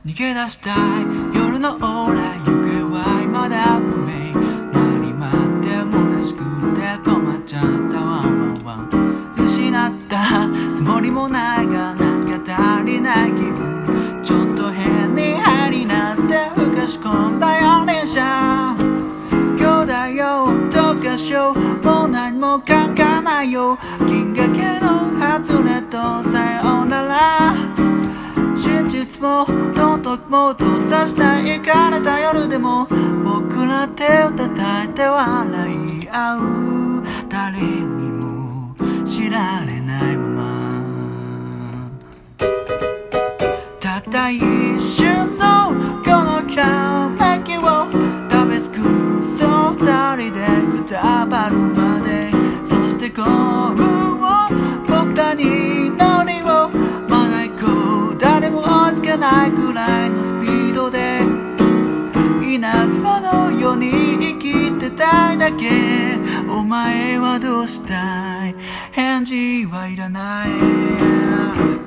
逃げ出したい夜のオーラ行方は未だ不明。何待っても虚しくて困っちゃったワンワンワン。失ったつもりもないがなんか足りない気分。ちょっと変にハイになってふかし込んだよ電車。今日だよどうかしようもう何も考えないよ。銀河系の外れとさよなら。真実も道徳もとさしたいかれた夜でも僕ら手を叩いて笑い合う。誰にも知られないままたった一瞬のこのひらめきを食べ尽くそう二人でくたばるまで。そして幸運を僕らに乗りをまだ行こう。誰も追いつけないくらいのスピードで稲妻のように生きてたいだけ。お前はどうしたい返事はいらない。